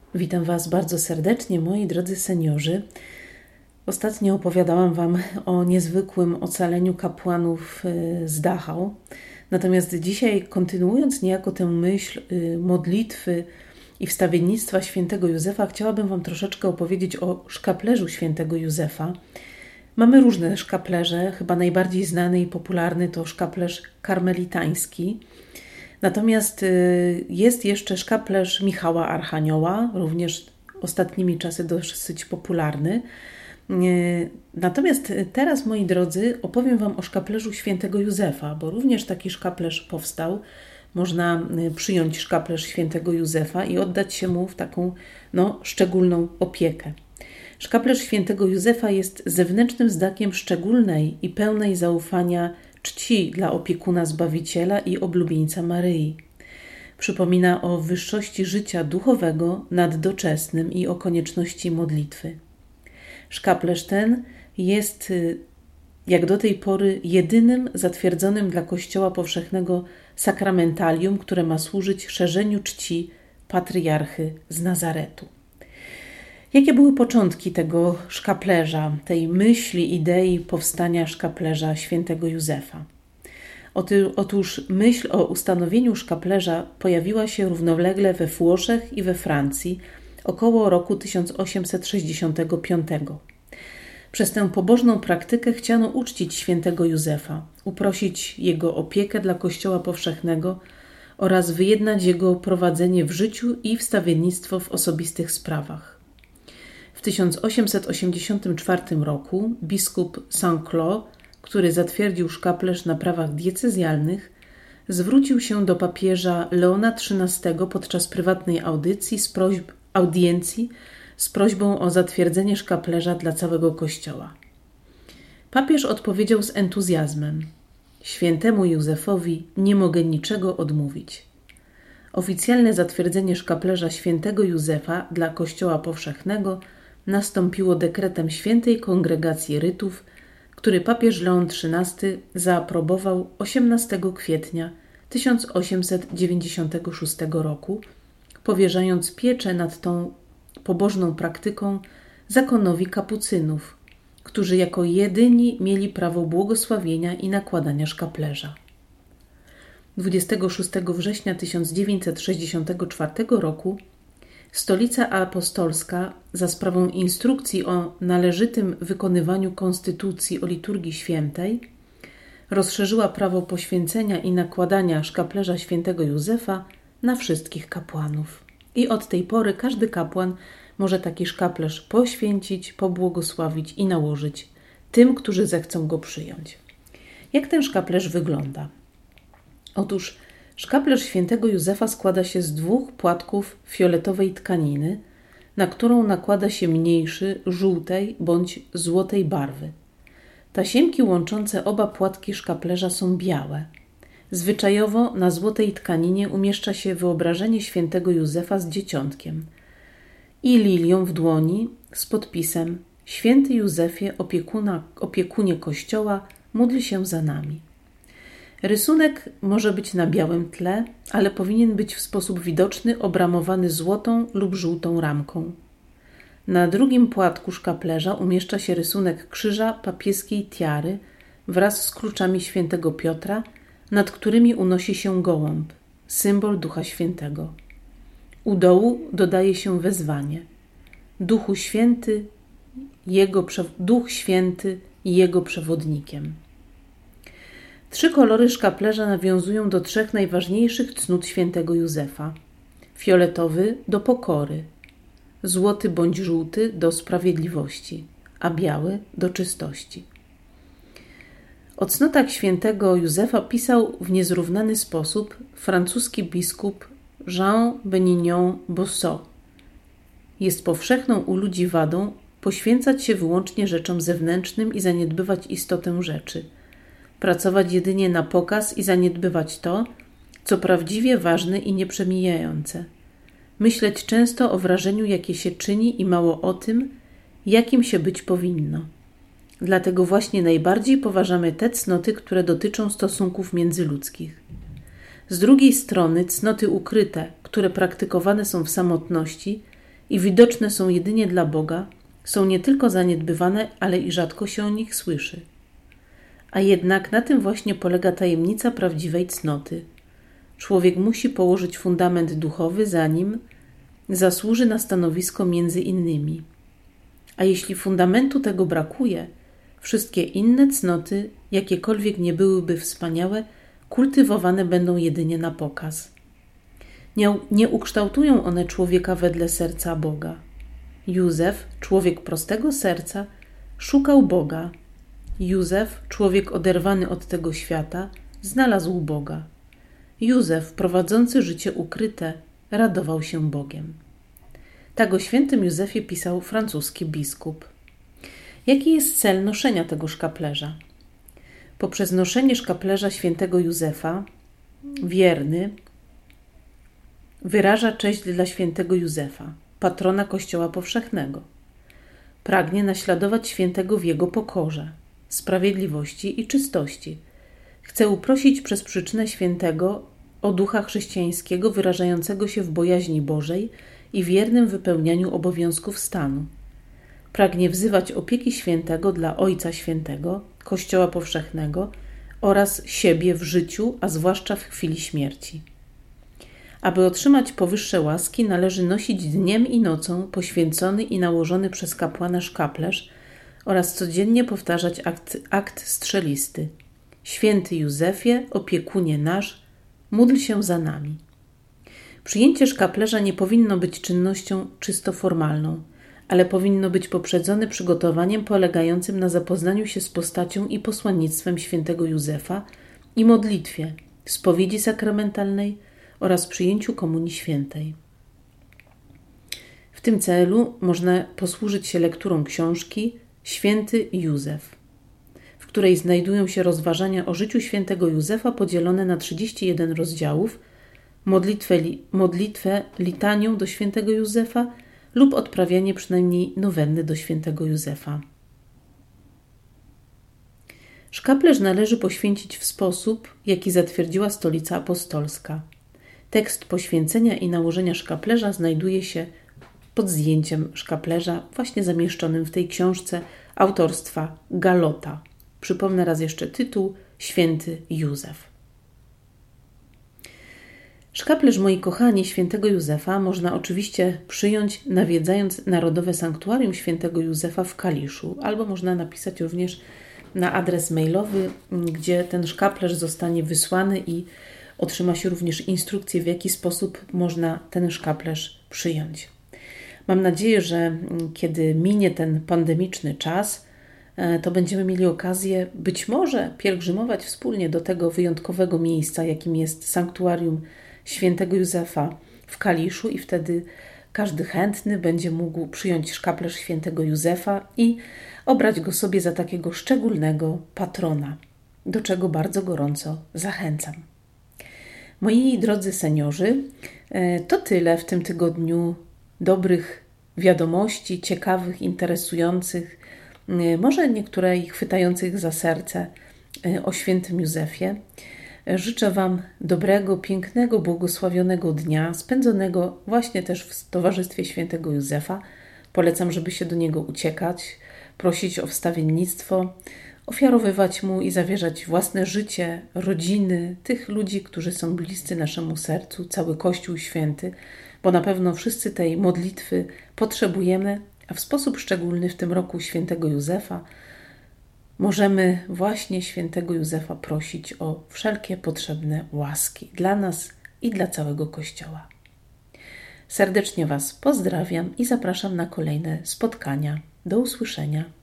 Witam Was bardzo serdecznie, moi drodzy seniorzy. Ostatnio opowiadałam Wam o niezwykłym ocaleniu kapłanów z Dachau. Natomiast dzisiaj, kontynuując niejako tę myśl modlitwy i wstawiennictwa świętego Józefa, chciałabym Wam troszeczkę opowiedzieć o szkaplerzu świętego Józefa. Mamy różne szkaplerze, chyba najbardziej znany i popularny to szkaplerz karmelitański. Natomiast jest jeszcze szkaplerz Michała Archanioła, również ostatnimi czasy dosyć popularny. Natomiast teraz, moi drodzy, opowiem Wam o szkaplerzu świętego Józefa, bo również taki szkaplerz powstał. Można przyjąć szkaplerz świętego Józefa i oddać się mu w taką szczególną opiekę. Szkaplerz świętego Józefa jest zewnętrznym znakiem szczególnej i pełnej zaufania czci dla opiekuna Zbawiciela i oblubieńca Maryi. Przypomina o wyższości życia duchowego nad doczesnym i o konieczności modlitwy. Szkaplerz ten jest jak do tej pory jedynym zatwierdzonym dla Kościoła powszechnego sakramentalium, które ma służyć szerzeniu czci patriarchy z Nazaretu. Jakie były początki tego szkaplerza, tej myśli, idei powstania szkaplerza świętego Józefa? Otóż myśl o ustanowieniu szkaplerza pojawiła się równolegle we Włoszech i we Francji około roku 1865. Przez tę pobożną praktykę chciano uczcić świętego Józefa, uprosić jego opiekę dla Kościoła powszechnego oraz wyjednać jego prowadzenie w życiu i wstawiennictwo w osobistych sprawach. W 1884 roku biskup Saint-Cloud, który zatwierdził szkaplerz na prawach diecezjalnych, zwrócił się do papieża Leona XIII podczas prywatnej audiencji z prośbą o zatwierdzenie szkaplerza dla całego Kościoła. Papież odpowiedział z entuzjazmem: świętemu Józefowi nie mogę niczego odmówić. Oficjalne zatwierdzenie szkaplerza świętego Józefa dla Kościoła powszechnego nastąpiło dekretem Świętej Kongregacji Rytów, który papież Leon XIII zaaprobował 18 kwietnia 1896 roku, powierzając pieczę nad tą pobożną praktyką zakonowi kapucynów, którzy jako jedyni mieli prawo błogosławienia i nakładania szkaplerza. 26 września 1964 roku Stolica Apostolska za sprawą instrukcji o należytym wykonywaniu konstytucji o liturgii świętej rozszerzyła prawo poświęcenia i nakładania szkaplerza świętego Józefa na wszystkich kapłanów. I od tej pory każdy kapłan może taki szkaplerz poświęcić, pobłogosławić i nałożyć tym, którzy zechcą go przyjąć. Jak ten szkaplerz wygląda? Otóż szkaplerz świętego Józefa składa się z 2 płatków fioletowej tkaniny, na którą nakłada się mniejszy, żółtej bądź złotej barwy. Tasiemki łączące oba płatki szkaplerza są białe. Zwyczajowo na złotej tkaninie umieszcza się wyobrażenie świętego Józefa z dzieciątkiem i lilią w dłoni z podpisem: Święty Józefie, opiekunie Kościoła, módl się za nami. Rysunek może być na białym tle, ale powinien być w sposób widoczny obramowany złotą lub żółtą ramką. Na drugim płatku szkaplerza umieszcza się rysunek krzyża papieskiej tiary wraz z kluczami świętego Piotra, nad którymi unosi się gołąb, symbol Ducha Świętego. U dołu dodaje się wezwanie: Duch Święty Jego przewodnikiem. 3 kolory szkaplerza nawiązują do 3 najważniejszych cnót świętego Józefa. Fioletowy do pokory, złoty bądź żółty do sprawiedliwości, a biały do czystości. O cnotach świętego Józefa pisał w niezrównany sposób francuski biskup Jean Benignon Bossot. Jest powszechną u ludzi wadą poświęcać się wyłącznie rzeczom zewnętrznym i zaniedbywać istotę rzeczy. Pracować jedynie na pokaz i zaniedbywać to, co prawdziwie ważne i nieprzemijające. Myśleć często o wrażeniu, jakie się czyni i mało o tym, jakim się być powinno. Dlatego właśnie najbardziej poważamy te cnoty, które dotyczą stosunków międzyludzkich. Z drugiej strony cnoty ukryte, które praktykowane są w samotności, i widoczne są jedynie dla Boga, są nie tylko zaniedbywane, ale i rzadko się o nich słyszy. A jednak na tym właśnie polega tajemnica prawdziwej cnoty. Człowiek musi położyć fundament duchowy, zanim zasłuży na stanowisko między innymi. A jeśli fundamentu tego brakuje, wszystkie inne cnoty, jakiekolwiek nie byłyby wspaniałe, kultywowane będą jedynie na pokaz. Nie ukształtują one człowieka wedle serca Boga. Józef, człowiek prostego serca, szukał Boga. Józef, człowiek oderwany od tego świata, znalazł Boga. Józef, prowadzący życie ukryte, radował się Bogiem. Tak o świętym Józefie pisał francuski biskup. Jaki jest cel noszenia tego szkaplerza? Poprzez noszenie szkaplerza świętego Józefa, wierny wyraża cześć dla świętego Józefa, patrona Kościoła powszechnego. Pragnie naśladować świętego w jego pokorze, sprawiedliwości i czystości. Chce uprosić przez przyczynę świętego o ducha chrześcijańskiego wyrażającego się w bojaźni Bożej i wiernym wypełnianiu obowiązków stanu. Pragnie wzywać opieki świętego dla Ojca Świętego, Kościoła powszechnego oraz siebie w życiu, a zwłaszcza w chwili śmierci. Aby otrzymać powyższe łaski, należy nosić dniem i nocą poświęcony i nałożony przez kapłana szkaplerz oraz codziennie powtarzać akt strzelisty. Święty Józefie, opiekunie nasz, módl się za nami. Przyjęcie szkaplerza nie powinno być czynnością czysto formalną, ale powinno być poprzedzone przygotowaniem polegającym na zapoznaniu się z postacią i posłannictwem świętego Józefa i modlitwie, spowiedzi sakramentalnej oraz przyjęciu Komunii Świętej. W tym celu można posłużyć się lekturą książki Święty Józef, w której znajdują się rozważania o życiu świętego Józefa podzielone na 31 rozdziałów, modlitwę litanią do świętego Józefa lub odprawianie przynajmniej nowenny do świętego Józefa. Szkaplerz należy poświęcić w sposób, jaki zatwierdziła Stolica Apostolska. Tekst poświęcenia i nałożenia szkaplerza znajduje się pod zdjęciem szkaplerza właśnie zamieszczonym w tej książce autorstwa Galota. Przypomnę raz jeszcze tytuł: Święty Józef. Szkaplerz, moi kochani, świętego Józefa można oczywiście przyjąć, nawiedzając Narodowe Sanktuarium Świętego Józefa w Kaliszu, albo można napisać również na adres mailowy, gdzie ten szkaplerz zostanie wysłany i otrzyma się również instrukcje, w jaki sposób można ten szkaplerz przyjąć. Mam nadzieję, że kiedy minie ten pandemiczny czas, to będziemy mieli okazję być może pielgrzymować wspólnie do tego wyjątkowego miejsca, jakim jest Sanktuarium Świętego Józefa w Kaliszu, i wtedy każdy chętny będzie mógł przyjąć szkaplerz świętego Józefa i obrać go sobie za takiego szczególnego patrona, do czego bardzo gorąco zachęcam. Moi drodzy seniorzy, to tyle w tym tygodniu dobrych wiadomości, ciekawych, interesujących, może niektóre ich chwytających za serce o świętym Józefie. Życzę Wam dobrego, pięknego, błogosławionego dnia, spędzonego właśnie też w towarzystwie świętego Józefa. Polecam, żeby się do niego uciekać, prosić o wstawiennictwo, ofiarowywać mu i zawierzać własne życie, rodziny, tych ludzi, którzy są bliscy naszemu sercu, cały Kościół Święty, bo na pewno wszyscy tej modlitwy potrzebujemy, a w sposób szczególny w tym roku świętego Józefa możemy właśnie świętego Józefa prosić o wszelkie potrzebne łaski dla nas i dla całego Kościoła. Serdecznie Was pozdrawiam i zapraszam na kolejne spotkania. Do usłyszenia.